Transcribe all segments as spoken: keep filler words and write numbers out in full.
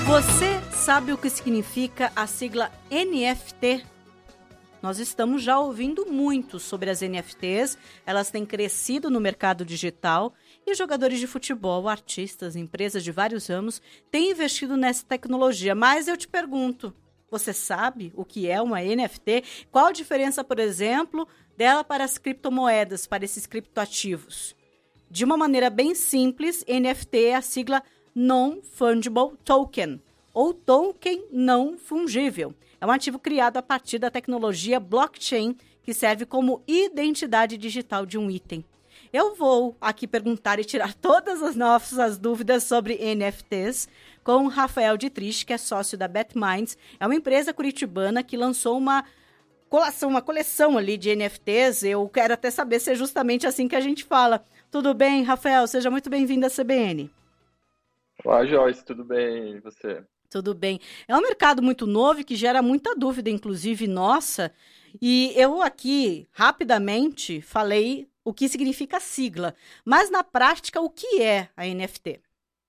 Você sabe o que significa a sigla N F T? Nós estamos já ouvindo muito sobre as N F Ts, elas têm crescido no mercado digital e jogadores de futebol, artistas, empresas de vários ramos têm investido nessa tecnologia. Mas eu te pergunto, você sabe o que é uma N F T? Qual a diferença, por exemplo, dela para as criptomoedas, para esses criptoativos? De uma maneira bem simples, N F T é a sigla Non-Fungible Token, ou token não fungível. É um ativo criado a partir da tecnologia blockchain, que serve como identidade digital de um item. Eu vou aqui perguntar e tirar todas as nossas dúvidas sobre N F Ts com o Rafael Dietrich, que é sócio da BetMinds. É uma empresa curitibana que lançou uma coleção, uma coleção ali de N F Ts. Eu quero até saber se é justamente assim que a gente fala. Tudo bem, Rafael? Seja muito bem-vindo à C B N. Olá, Joyce, tudo bem? E você? Tudo bem. É um mercado muito novo e que gera muita dúvida, inclusive nossa. E eu aqui, rapidamente, falei o que significa a sigla. Mas, na prática, o que é a N F T?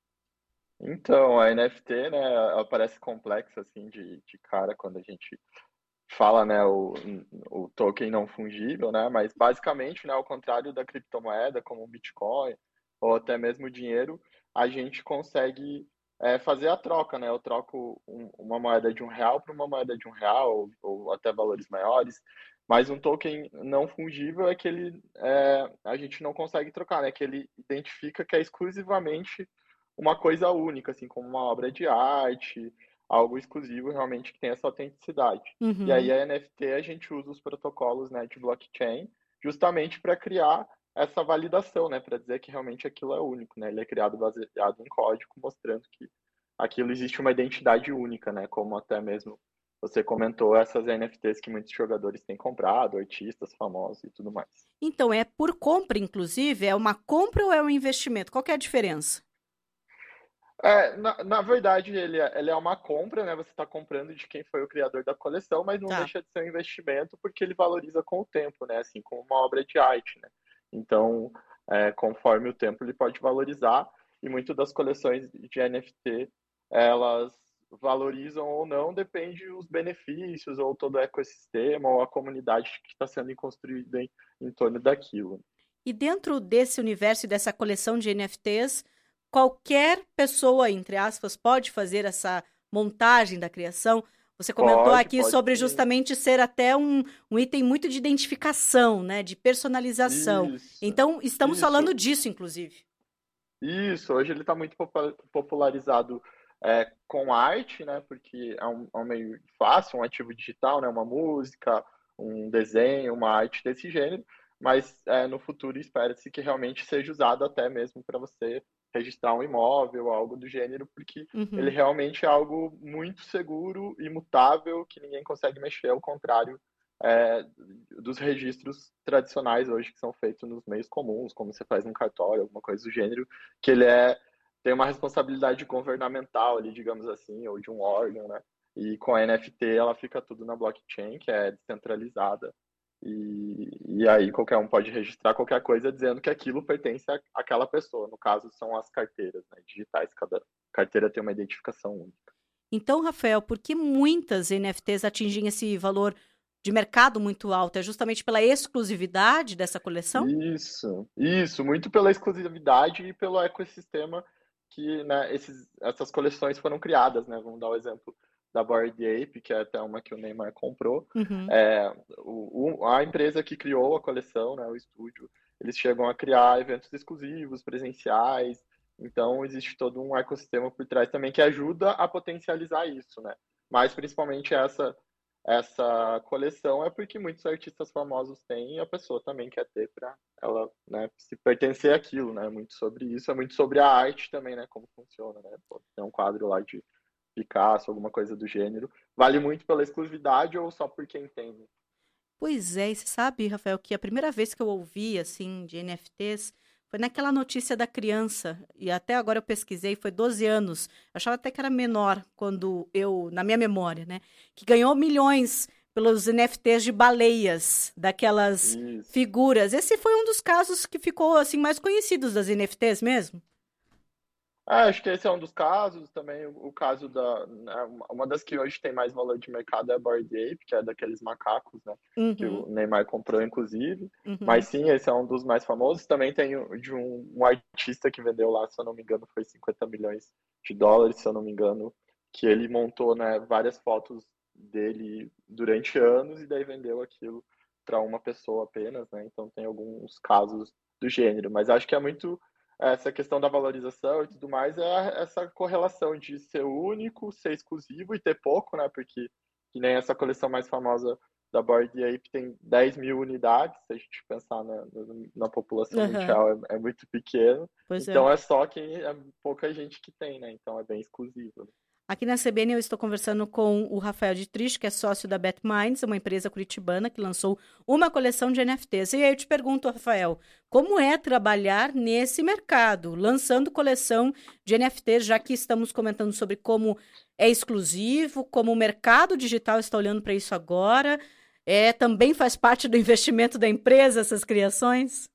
Então, a N F T, né, ela parece complexa, assim, de, de cara quando a gente fala, né, o, o token não fungível, né, mas basicamente, né, ao contrário da criptomoeda, como o Bitcoin, ou até mesmo o dinheiro, a gente consegue é, fazer a troca, né, eu troco um- uma moeda de um real para uma moeda de um real, ou, ou até valores maiores, mas um token não fungível é que ele, é, a gente não consegue trocar, né, que ele identifica que é exclusivamente uma coisa única, assim, como uma obra de arte, algo exclusivo realmente que tem essa autenticidade. E aí Uhum. a N F T a gente usa os protocolos, né, de blockchain justamente para criar essa validação, né, para dizer que realmente aquilo é único, né? Ele é criado baseado em código, mostrando que aquilo existe uma identidade única, né? Como até mesmo você comentou, essas N F Ts que muitos jogadores têm comprado, artistas famosos e tudo mais. Então, é por compra, inclusive? É uma compra ou é um investimento? Qual que é a diferença? É, na, na verdade, ele é, ele é uma compra, né? Você está comprando de quem foi o criador da coleção, mas não Tá. deixa de ser um investimento porque ele valoriza com o tempo, né? Assim como uma obra de arte, né? Então, é, conforme o tempo, ele pode valorizar e muitas das coleções de N F T, elas valorizam ou não, depende dos benefícios ou todo o ecossistema ou a comunidade que está sendo construída em, em torno daquilo. E dentro desse universo e dessa coleção de N F Ts, qualquer pessoa, entre aspas, pode fazer essa montagem da criação. Você comentou Pode, aqui pode sobre sim. justamente ser até um, um item muito de identificação, né, de personalização. Isso, Então, estamos falando isso. disso, inclusive. Isso, hoje ele está muito popa- popularizado é, com arte, né? Porque é um, é um meio fácil, um ativo digital, né? Uma música, um desenho, uma arte desse gênero. Mas é, no futuro espera-se que realmente seja usado até mesmo para você registrar um imóvel, algo do gênero, porque ele Uhum. realmente é algo muito seguro, imutável, que ninguém consegue mexer, ao contrário é, dos registros tradicionais hoje que são feitos nos meios comuns, como você faz num cartório, alguma coisa do gênero, que ele é tem uma responsabilidade governamental ali, digamos assim, ou de um órgão, né? E com a N F T ela fica tudo na blockchain, que é descentralizada. E, e aí qualquer um pode registrar qualquer coisa dizendo que aquilo pertence à- àquela pessoa. No caso, são as carteiras, né, digitais. Cada carteira tem uma identificação única. Então, Rafael, por que muitas N F Ts atingem esse valor de mercado muito alto? É justamente pela exclusividade dessa coleção? Isso, isso, muito pela exclusividade e pelo ecossistema que, né, esses, essas coleções foram criadas, né? Vamos dar o exemplo da Bored Ape, que é até uma que o Neymar comprou. Uhum. É, o, o- a empresa que criou a coleção, né, o estúdio, eles chegam a criar eventos exclusivos, presenciais. Então, existe todo um ecossistema por trás também que ajuda a potencializar isso, né? Mas principalmente essa essa coleção é porque muitos artistas famosos têm e a pessoa também quer ter para ela, né, se pertencer àquilo, né? Muito sobre isso, é muito sobre a arte também, né? Como funciona, né? Pô, tem um quadro lá de Picasso, alguma coisa do gênero. Vale muito pela exclusividade ou só por quem tem? Né? Pois é, e você sabe, Rafael, que a primeira vez que eu ouvi, assim, de N F Ts foi naquela notícia da criança, e até agora eu pesquisei, foi doze anos. Eu achava até que era menor quando eu, na minha memória, né? Que ganhou milhões pelos N F Ts de baleias, daquelas Isso. figuras. Esse foi um dos casos que ficou, assim, mais conhecidos das N F Ts mesmo. Ah, acho que esse é um dos casos, também o, o caso da, né, uma uma das que hoje tem mais valor de mercado é a Bored Ape, que é daqueles macacos, né, que Uhum, o Neymar comprou inclusive, mas uhum. sim, esse é um dos mais famosos, também tem o de um um artista que vendeu lá, se eu não me engano, foi cinquenta milhões de dólares, se eu não me engano, que ele montou, né, várias fotos dele durante anos e daí vendeu aquilo para uma pessoa apenas, né, então tem alguns casos do gênero, mas acho que é muito essa questão da valorização e tudo mais, é essa correlação de ser único, ser exclusivo e ter pouco, né, porque que nem essa coleção mais famosa da Bored Ape tem dez mil unidades, se a gente pensar na na na população Aham, mundial é é muito pequeno, pois é. então é só quem é pouca gente que tem, né, então é bem exclusivo. Aqui na C B N eu estou conversando com o Rafael Dietrich, que é sócio da BetMinds, uma empresa curitibana que lançou uma coleção de N F Ts. E aí eu te pergunto, Rafael, como é trabalhar nesse mercado, lançando coleção de N F Ts, já que estamos comentando sobre como é exclusivo, como o mercado digital está olhando para isso agora, é, também faz parte do investimento da empresa essas criações?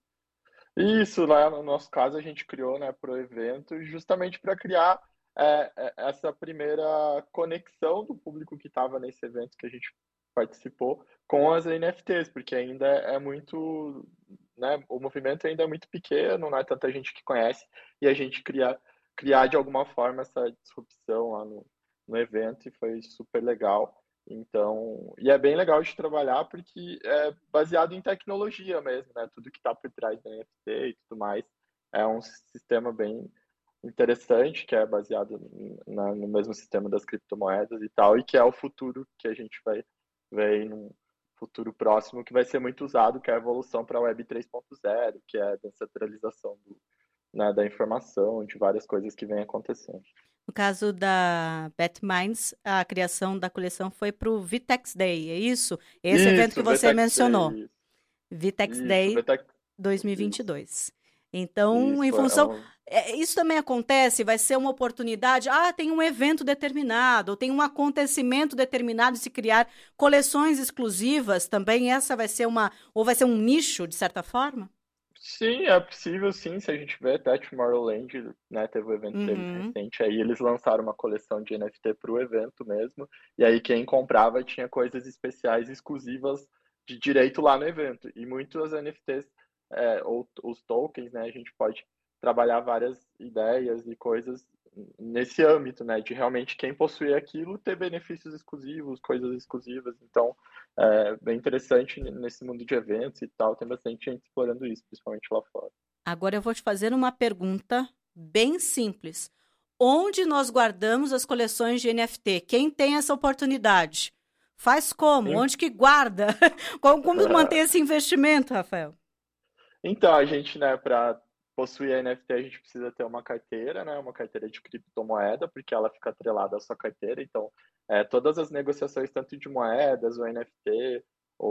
Isso, lá no nosso caso, a gente criou, né, para o evento, justamente para criar, eh eh, essa primeira conexão do público que estava nesse evento que a gente participou com as N F Ts, porque ainda é muito, né, o movimento ainda é muito pequeno, não é tanta gente que conhece, e a gente criar criar de alguma forma essa disrupção lá no no evento e foi super legal. Então e é bem legal de trabalhar, porque é baseado em tecnologia mesmo, né, tudo que está por trás da N F T e tudo mais. É um sistema bem interessante, que é baseado n na no mesmo sistema das criptomoedas e tal, e que é o futuro que a gente vai ver em um futuro próximo, que vai ser muito usado, que é a evolução para a Web três ponto zero, que é a descentralização do né, da informação, de várias coisas que vêm acontecendo. No caso da BetMinds, a criação da coleção foi para o Vitex Day, é isso? Esse evento que Isso, você Vertex mencionou, Day, Vitex isso, Day Vertex dois mil e vinte e isso, dois. Então, em isso, é função. um é, Isso também acontece, vai ser uma oportunidade. Ah, tem um evento determinado, ou tem um acontecimento determinado de se criar coleções exclusivas também. Essa vai ser uma. Ou vai ser um nicho, de certa forma? sim, é possível sim, se a gente vê até Tomorrowland, né, teve o evento deles Uhum. recente, aí eles lançaram uma coleção de N F T para o evento mesmo, e aí quem comprava tinha coisas especiais exclusivas de direito lá no evento. E muitas N F Ts, é, ou os tokens, né, a gente pode trabalhar várias ideias e coisas nesse âmbito, né, de realmente quem possui aquilo ter benefícios exclusivos, coisas exclusivas. Então, é bem interessante nesse mundo de eventos e tal, tem bastante gente explorando isso, principalmente lá fora. Agora eu vou te fazer uma pergunta bem simples. Onde nós guardamos as coleções de N F T? Quem tem essa oportunidade? Faz como? En- Onde que guarda? Como, como manter esse investimento, Rafael? Então, a gente, né, para possuir a N F T, a gente precisa ter uma carteira, né, uma carteira de criptomoeda, porque ela fica atrelada à sua carteira. Então, é, todas as negociações, tanto de moedas, ou N F T,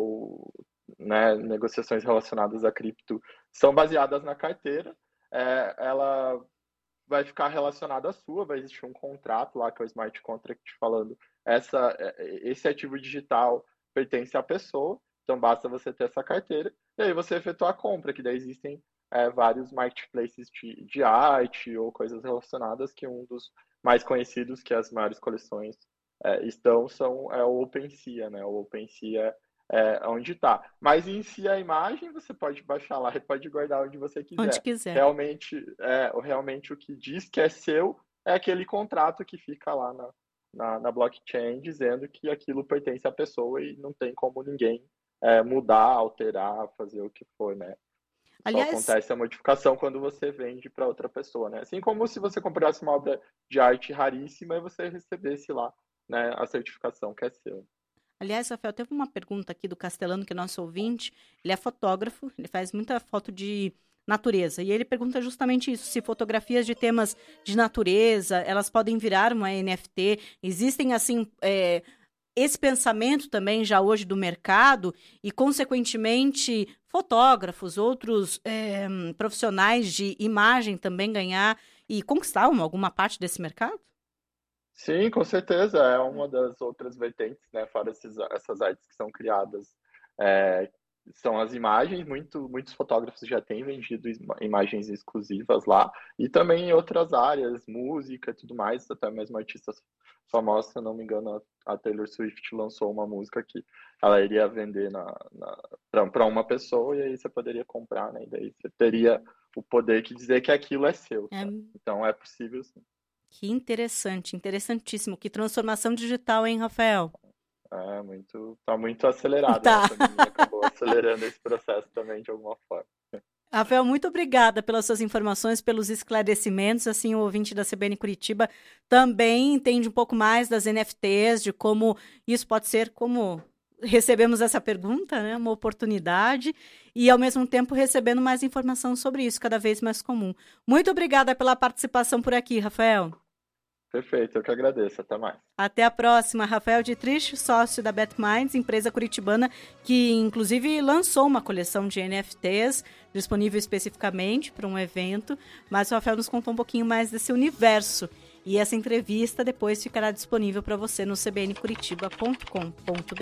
ou né, negociações relacionadas a cripto, são baseadas na carteira. É, ela vai ficar relacionado à sua, vai existir um contrato lá, que é o smart contract, falando essa, esse ativo digital pertence à pessoa, então basta você ter essa carteira, e aí você efetuar a compra, que daí existem é, vários marketplaces de, de arte ou coisas relacionadas, que um dos mais conhecidos, que as maiores coleções é, estão, são é o OpenSea, né? O OpenSea é, é onde está. Mas em si a imagem você pode baixar lá e pode guardar onde você Onde quiser. quiser. Realmente, é, realmente o que diz que é seu é aquele contrato que fica lá na, na, na blockchain dizendo que aquilo pertence à pessoa e não tem como ninguém é, mudar, alterar, fazer o que for, né? Só Aliás, acontece a modificação quando você vende para outra pessoa, né? Assim como se você comprasse uma obra de arte raríssima e você recebesse lá, né, a certificação que é seu. aliás, Rafael, teve uma pergunta aqui do Castelano, que é nosso ouvinte. Ele é fotógrafo, ele faz muita foto de natureza. E ele pergunta justamente isso: se fotografias de temas de natureza, elas podem virar uma N F T. Existem, assim, é, esse pensamento também já hoje do mercado e, consequentemente, fotógrafos, outros é, profissionais de imagem também ganhar e conquistar uma, alguma parte desse mercado? Sim, com certeza, é uma das outras vertentes, né, fora esses essas artes que são criadas, são as imagens, muito, muitos fotógrafos já têm vendido ima- imagens exclusivas lá, e também em outras áreas, música e tudo mais, até mesmo artistas famosos, se eu não me engano, a a Taylor Swift lançou uma música que ela iria vender na, na, para uma pessoa, e aí você poderia comprar, né? E daí você teria o poder de dizer que aquilo é seu, É, sabe? Então é possível sim. que interessante, interessantíssimo. Que transformação digital, hein, Rafael? É muito, tá muito acelerado, né? A Tá. pandemia acabou acelerando esse processo também de alguma forma. Rafael, muito obrigada pelas suas informações, pelos esclarecimentos. Assim, o ouvinte da C B N Curitiba também entende um pouco mais das N F Ts, de como isso pode ser, como recebemos essa pergunta, né? Uma oportunidade, e ao mesmo tempo recebendo mais informação sobre isso, cada vez mais comum. Muito obrigada pela participação por aqui, Rafael. Perfeito, eu que agradeço. Até mais. Até a próxima. Rafael Dietrich, sócio da BetMinds, empresa curitibana que inclusive lançou uma coleção de N F Ts disponível especificamente para um evento, mas o Rafael nos contou um pouquinho mais desse universo. E essa entrevista depois ficará disponível para você no c b n curitiba ponto com ponto b r.